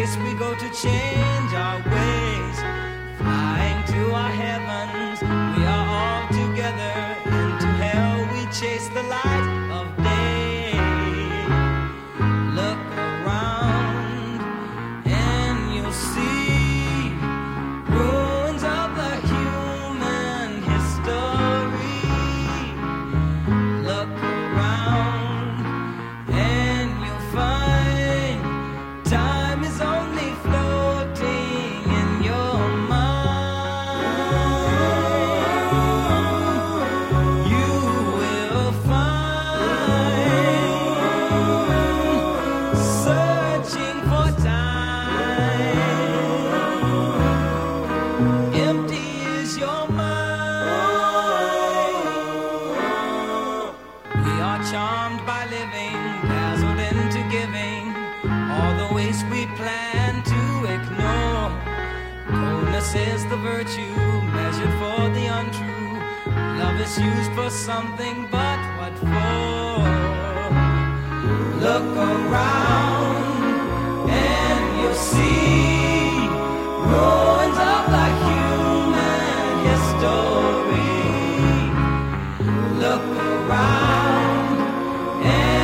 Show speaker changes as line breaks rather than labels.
space we go to change our ways, flying to our heavens. We are all together. Into hell we chase the light of day. Look around and you'll see ruins of the human history. Look around and you'll find time is only floating in your mind. You will find, searching for time. Empty is your mind. We are charmed by living, dazzled into giving. All the waste we plan to ignore. Coldness is the virtue, measured for the untrue. Love is used for something, but what for? Look around and you'll see ruins of the human history. Look around and